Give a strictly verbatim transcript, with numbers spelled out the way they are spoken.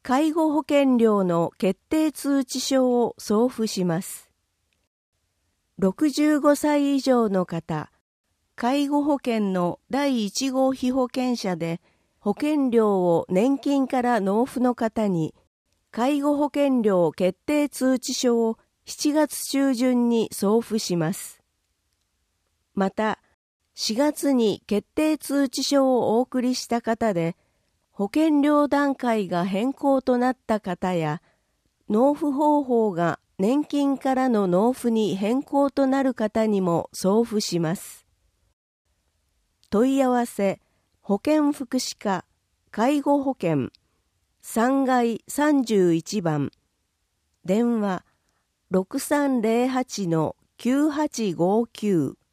介護保険料の決定通知書を送付します。ろくじゅうごさい以上の方、介護保険のだいいち号被保険者で保険料を年金から納付の方に、介護保険料決定通知書をしちがつ中旬に送付します。また、しがつに決定通知書をお送りした方で、保険料段階が変更となった方や、納付方法が年金からの納付に変更となる方にも送付します。問い合わせ、保健福祉課、介護保険、さんがいさんじゅういちばん、電話ろくさんぜろはちのきゅうはちごきゅう